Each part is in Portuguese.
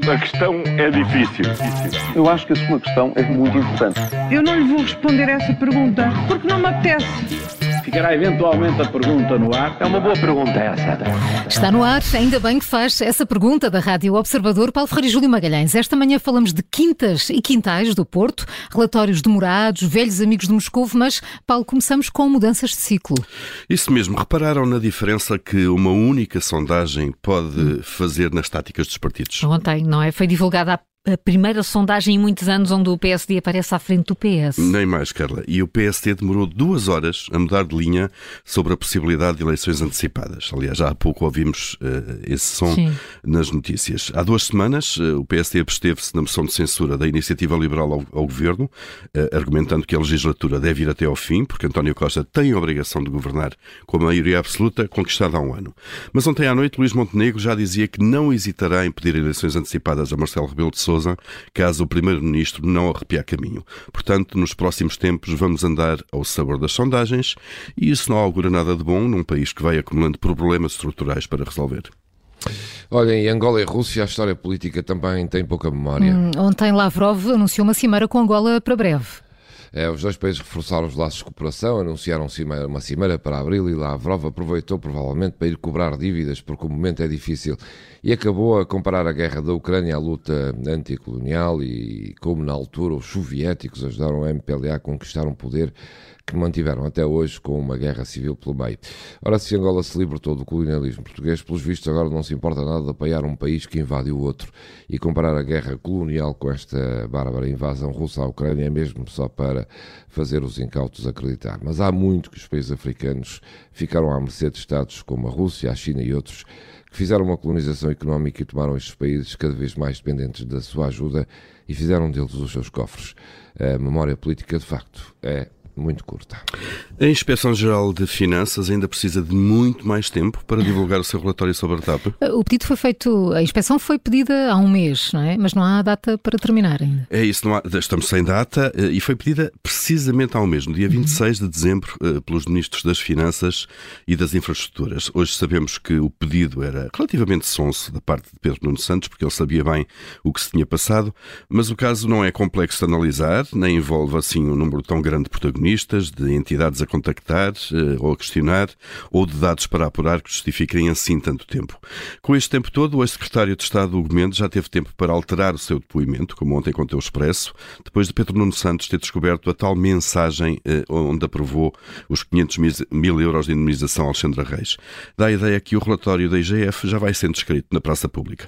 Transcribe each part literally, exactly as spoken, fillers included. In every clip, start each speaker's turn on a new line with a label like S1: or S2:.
S1: A questão é difícil.
S2: Eu acho que a sua questão é muito importante.
S3: Eu não lhe vou responder essa pergunta, porque não me apetece.
S4: Ficará eventualmente a pergunta no ar.
S1: É uma boa pergunta essa.
S5: Está no ar, ainda bem que faz essa pergunta da Rádio Observador, Paulo Ferreira e Júlio Magalhães. Esta manhã falamos de quintas e quintais do Porto, relatórios demorados, velhos amigos de Moscovo, mas, Paulo, começamos com mudanças de ciclo.
S6: Isso mesmo, repararam na diferença que uma única sondagem pode fazer nas táticas dos partidos?
S5: Ontem, não é? Foi divulgada a A primeira sondagem em muitos anos onde o P S D aparece à frente do P S.
S6: Nem mais, Carla. E o P S D demorou duas horas a mudar de linha sobre a possibilidade de eleições antecipadas. Aliás, já há pouco ouvimos uh, esse som Sim. nas notícias. Há duas semanas, uh, o P S D absteve-se na moção de censura da Iniciativa Liberal ao, ao Governo, uh, argumentando que a legislatura deve ir até ao fim, porque António Costa tem a obrigação de governar com a maioria absoluta conquistada há um ano. Mas ontem à noite, Luís Montenegro já dizia que não hesitará em pedir eleições antecipadas a Marcelo Rebelo de Sousa, caso o Primeiro-Ministro não arrepiar caminho. Portanto, nos próximos tempos vamos andar ao sabor das sondagens e isso não augura nada de bom num país que vai acumulando problemas estruturais para resolver.
S7: Olha, em Angola e Rússia a história política também tem pouca memória.
S5: Hum, ontem Lavrov anunciou uma cimeira com Angola para breve.
S7: É, os dois países reforçaram os laços de cooperação, anunciaram uma cimeira para abril e Lavrov aproveitou provavelmente para ir cobrar dívidas porque o momento é difícil e acabou a comparar a guerra da Ucrânia à luta anticolonial e como na altura os soviéticos ajudaram a M P L A a conquistar um poder que mantiveram até hoje com uma guerra civil pelo meio. Ora, se Angola se libertou do colonialismo português, pelos vistos agora não se importa nada de apoiar um país que invade o outro e comparar a guerra colonial com esta bárbara invasão russa à Ucrânia é mesmo só para fazer os incautos acreditar. Mas há muito que os países africanos ficaram à mercê de Estados como a Rússia, a China e outros que fizeram uma colonização económica e tomaram estes países cada vez mais dependentes da sua ajuda e fizeram deles os seus cofres. A memória política, de facto, é muito curta.
S6: A Inspeção-Geral de Finanças ainda precisa de muito mais tempo para divulgar o seu relatório sobre a TAP.
S5: O pedido foi feito, a inspeção foi pedida há um mês, não é? Mas não há data para terminar ainda.
S6: É isso, não há, estamos sem data e foi pedida precisamente há um mês, no dia vinte e seis de dezembro, pelos Ministros das Finanças e das Infraestruturas. Hoje sabemos que o pedido era relativamente sonso da parte de Pedro Nuno Santos, porque ele sabia bem o que se tinha passado, mas o caso não é complexo de analisar, nem envolve assim um número tão grande de protagonistas, de entidades a contactar ou a questionar, ou de dados para apurar que justifiquem assim tanto tempo. Com este tempo todo, o ex-secretário de Estado, Hugo Mendes, já teve tempo para alterar o seu depoimento, como ontem contei o Expresso, depois de Pedro Nuno Santos ter descoberto a tal mensagem onde aprovou os quinhentos mil euros de indemnização a Alexandra Reis. Dá a ideia que o relatório da I G F já vai sendo escrito na praça pública.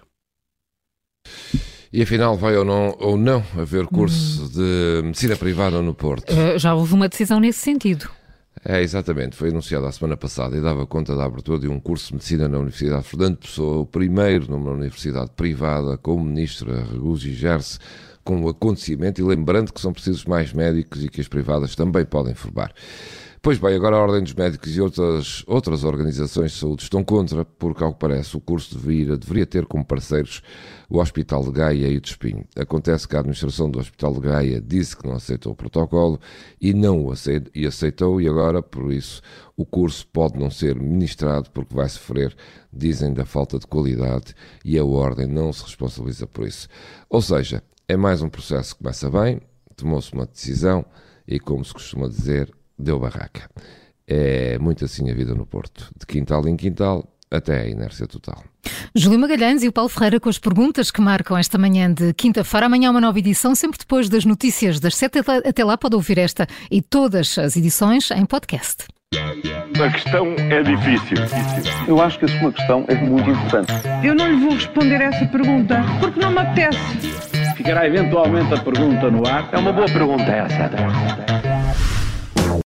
S7: E afinal vai ou não, ou não haver curso de medicina privada no Porto?
S5: Uh, já houve uma decisão nesse sentido.
S7: É, exatamente. Foi anunciado a semana passada e dava conta da abertura de um curso de medicina na Universidade Fernando Pessoa, o primeiro numa universidade privada, com o ministro a regozijar-se com o acontecimento e lembrando que são precisos mais médicos e que as privadas também podem formar. Pois bem, agora a Ordem dos Médicos e outras, outras organizações de saúde estão contra, porque, ao que parece, o curso deveria, deveria ter como parceiros o Hospital de Gaia e o de Espinho. Acontece que a administração do Hospital de Gaia disse que não aceitou o protocolo e não o aceitou, e aceitou, e agora, por isso, o curso pode não ser ministrado porque vai sofrer, dizem, da falta de qualidade e a Ordem não se responsabiliza por isso. Ou seja, é mais um processo que começa bem, tomou-se uma decisão e, como se costuma dizer, deu barraca. É muito assim a vida no Porto. De quintal em quintal, até a inércia total.
S5: Júlio Magalhães e o Paulo Ferreira com as perguntas que marcam esta manhã de quinta-feira. Amanhã uma nova edição, sempre depois das notícias das sete. Até lá pode ouvir esta e todas as edições em podcast.
S1: A questão é difícil.
S2: Eu acho que a sua questão é muito importante.
S3: Eu não lhe vou responder essa pergunta, porque não me apetece.
S4: Ficará eventualmente a pergunta no ar.
S1: É uma boa pergunta essa.